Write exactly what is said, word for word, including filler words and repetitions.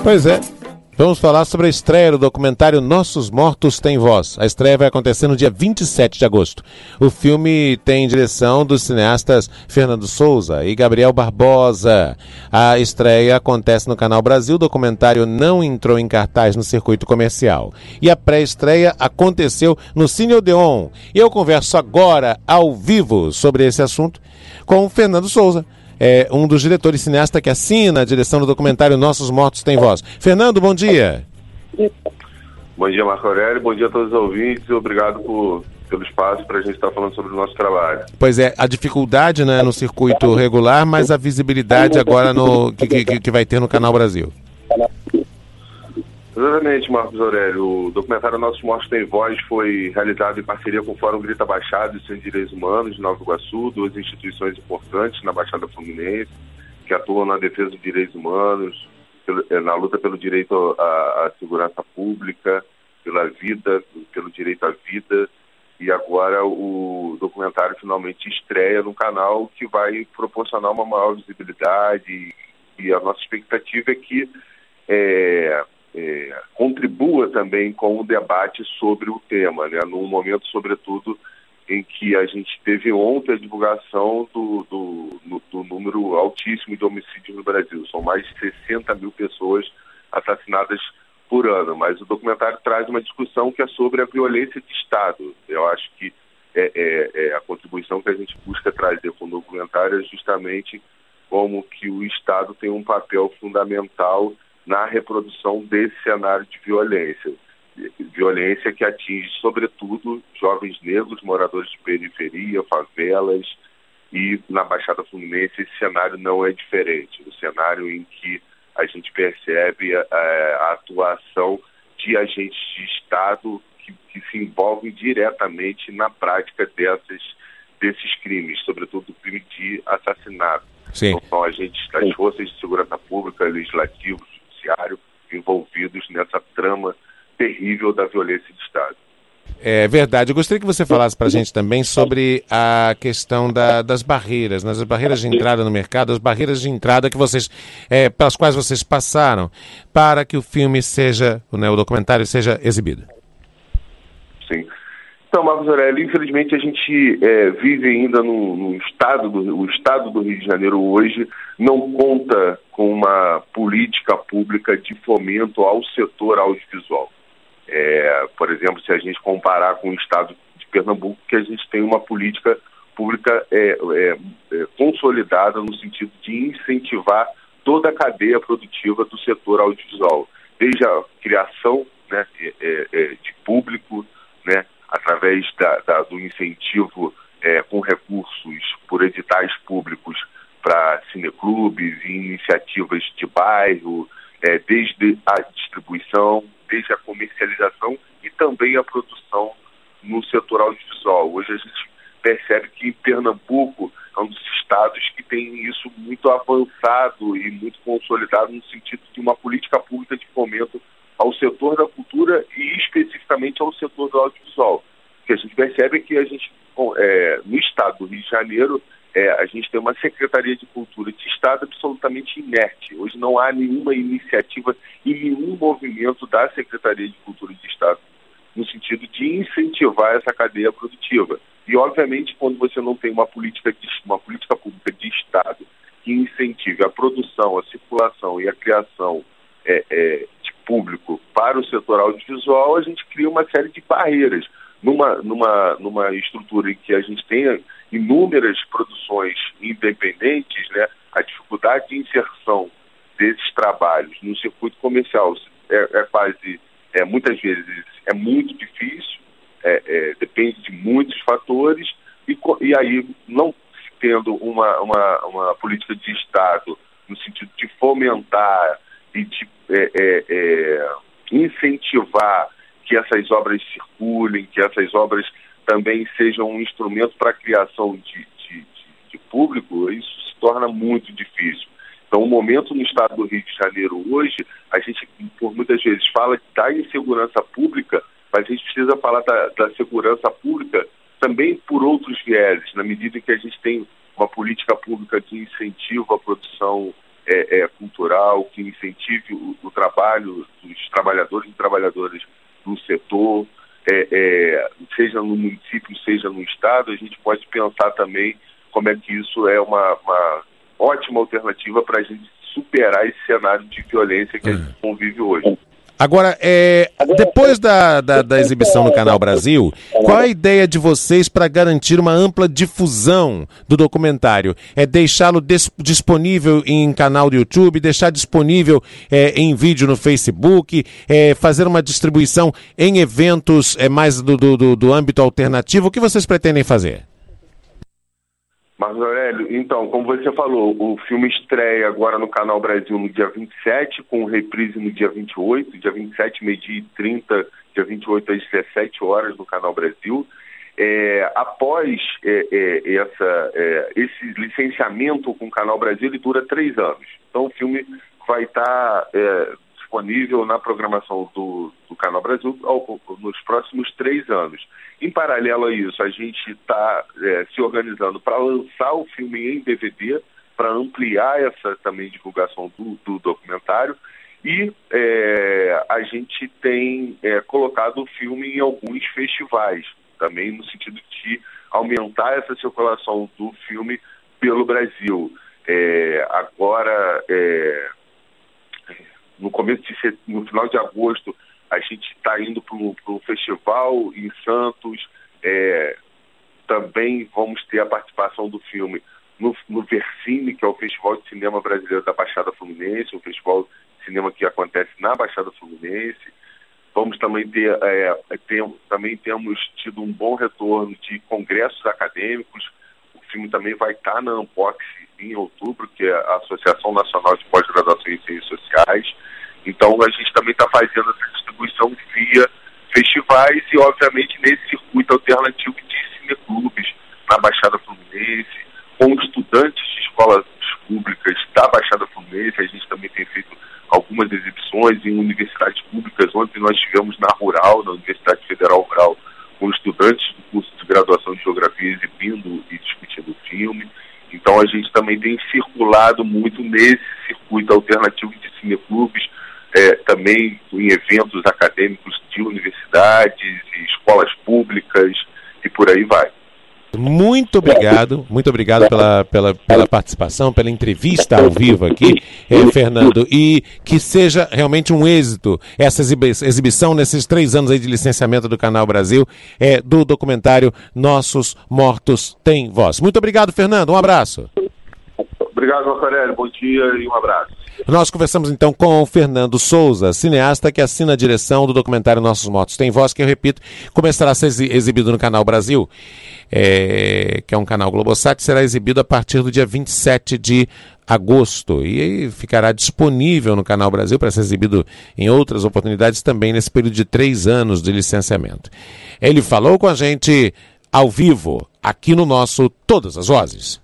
Pois é. Vamos falar sobre a estreia do documentário Nossos Mortos Têm Voz. A estreia vai acontecer no dia vinte e sete de agosto. O filme tem direção dos cineastas Fernando Souza e Gabriel Barbosa. A estreia acontece no Canal Brasil. O documentário não entrou em cartaz no circuito comercial. E a pré-estreia aconteceu no Cine Odeon. E eu converso agora, ao vivo, sobre esse assunto com o Fernando Souza. É um dos diretores cineasta que assina a direção do documentário Nossos Mortos Têm Voz. Fernando, bom dia. Bom dia, Marco Aurélio. Bom dia a todos os ouvintes. Obrigado por, pelo espaço para a gente estar falando sobre o nosso trabalho. Pois é, a dificuldade, né, no circuito regular, mas a visibilidade agora no, que, que, que vai ter no Canal Brasil. Exatamente, Marcos Aurélio. O documentário Nossos Mortos Têm Voz foi realizado em parceria com o Fórum Grita Baixada e Centro de Direitos Humanos de Nova Iguaçu, duas instituições importantes na Baixada Fluminense, que atuam na defesa dos direitos humanos, na luta pelo direito à, à segurança pública, pela vida, pelo direito à vida. E agora o documentário finalmente estreia no canal, que vai proporcionar uma maior visibilidade. E a nossa expectativa é que é, É, contribua também com o debate sobre o tema, né? Num momento, sobretudo, em que a gente teve ontem a divulgação do, do, do, do número altíssimo de homicídios no Brasil. São mais de sessenta mil pessoas assassinadas por ano, mas o documentário traz uma discussão que é sobre a violência de Estado. Eu acho que é, é, é a contribuição que a gente busca trazer com o documentário é justamente como que o Estado tem um papel fundamental na reprodução desse cenário de violência. Violência que atinge, sobretudo, jovens negros, moradores de periferia, favelas, e na Baixada Fluminense esse cenário não é diferente. O cenário em que a gente percebe a, a atuação de agentes de Estado que, que se envolvem diretamente na prática dessas, desses crimes, sobretudo o crime de assassinato. Sim. Então, são agentes das forças de segurança pública, legislativos, envolvidos nessa trama terrível da violência de Estado. É verdade. Eu gostaria que você falasse para a gente também sobre a questão da, das barreiras, né? As barreiras de entrada no mercado, as barreiras de entrada que vocês, é, pelas quais vocês passaram para que o filme seja, né, o documentário seja exibido. Sim. Então, Marcos Aurélio, infelizmente a gente é, vive ainda no, no estado do, o estado do Rio de Janeiro hoje não conta com uma política pública de fomento ao setor audiovisual. É, por exemplo, se a gente comparar com o estado de Pernambuco, que a gente tem uma política pública é, é, é, consolidada no sentido de incentivar toda a cadeia produtiva do setor audiovisual, desde a criação, né, é, é, de público, né, através da, da, do incentivo é, com recursos por editais públicos para cineclubes e iniciativas de bairro, é, desde a distribuição, desde a comercialização e também a produção no setor audiovisual. Hoje a gente percebe que em Pernambuco é um dos estados que tem isso muito avançado e muito consolidado no sentido de uma política pública de fomento ao setor da cultura e especificamente ao setor do audiovisual. O que a gente percebe é que a gente, é, no estado do Rio de Janeiro, é, a gente tem uma Secretaria de Cultura de Estado absolutamente inerte. Hoje não há nenhuma iniciativa e nenhum movimento da Secretaria de Cultura de Estado no sentido de incentivar essa cadeia produtiva. E, obviamente, quando você não tem uma política, de, uma política pública de Estado que incentive a produção, a circulação e a criação é, é, de público para o setor audiovisual, a gente cria uma série de barreiras. Numa, numa, numa estrutura em que a gente tenha inúmeras produções independentes, né, a dificuldade de inserção desses trabalhos no circuito comercial é, é quase, é, muitas vezes, é muito difícil, é, é, depende de muitos fatores, e, e aí, não tendo uma, uma, uma política de Estado no sentido de fomentar e de é, é, é, incentivar que essas obras circulem, que essas obras também sejam um instrumento para a criação de, de, de, de público, isso se torna muito difícil. Então, o momento no estado do Rio de Janeiro hoje, a gente, por muitas vezes, fala da insegurança pública, mas a gente precisa falar da, da segurança pública também por outros vieses, na medida em que a gente tem uma política pública de incentivo à produção é, é, cultural, que incentive o, o trabalho dos trabalhadores e trabalhadoras do setor, é, é, seja no município, seja no estado. A gente pode pensar também como é que isso é uma, uma ótima alternativa para a gente superar esse cenário de violência que a gente convive hoje. Agora, é, depois da, da, da exibição no Canal Brasil, qual a ideia de vocês para garantir uma ampla difusão do documentário? É deixá-lo dis- disponível em canal do YouTube, deixar disponível é, em vídeo no Facebook, é, fazer uma distribuição em eventos é, mais do, do, do, do âmbito alternativo? O que vocês pretendem fazer? Marcos Aurélio, então, como você falou, o filme estreia agora no Canal Brasil no dia vinte e sete, com reprise no dia vinte e oito, dia vinte e sete, meio-dia e trinta, dia vinte e oito às dezessete horas no Canal Brasil. É, após é, é, essa, é, esse licenciamento com o Canal Brasil, ele dura três anos. Então o filme vai estar é, disponível na programação do, do Canal Brasil ao, nos próximos três anos. Em paralelo a isso, a gente está é, se organizando para lançar o filme em D V D, para ampliar essa também divulgação do, do documentário, e é, a gente tem é, colocado o filme em alguns festivais, também no sentido de aumentar essa circulação do filme pelo Brasil. É, agora, é, no começo de set... no final de agosto, a gente está indo para um festival em Santos. É, também vamos ter a participação do filme no, no Vercine, que é o Festival de Cinema Brasileiro da Baixada Fluminense, um festival de cinema que acontece na Baixada Fluminense. Vamos também ter, é, tem, também temos tido um bom retorno de congressos acadêmicos. O filme também vai estar na Unbox em outubro, que é a Associação Nacional de Pós-Graduação em Ciências Sociais. Então a gente também está fazendo essa distribuição via festivais e, obviamente, nesse circuito alternativo de cineclubes na Baixada Fluminense, com estudantes de escolas públicas da Baixada Fluminense. A gente também tem feito algumas exibições em universidades públicas. Ontem nós tivemos na Rural, na Universidade Federal Rural, com estudantes do curso de graduação de Geografia exibindo e discutindo o filme. Então a gente também tem circulado muito nesse circuito alternativo de cineclubes, é, também em eventos acadêmicos de universidades e escolas públicas e por aí vai. Muito obrigado, muito obrigado pela, pela, pela participação, pela entrevista ao vivo aqui, eh, Fernando, e que seja realmente um êxito essa exibi- exibição nesses três anos aí de licenciamento do Canal Brasil, eh, do documentário Nossos Mortos Têm Voz. Muito obrigado, Fernando, um abraço. Obrigado, Marcos Aurélio, bom dia e um abraço. Nós conversamos então com o Fernando Souza, cineasta que assina a direção do documentário Nossos Mortos Têm Voz, que eu repito, começará a ser exibido no Canal Brasil, é, que é um canal Globosat, será exibido a partir do dia vinte e sete de agosto e ficará disponível no Canal Brasil para ser exibido em outras oportunidades também nesse período de três anos de licenciamento. Ele falou com a gente ao vivo, aqui no nosso Todas as Vozes.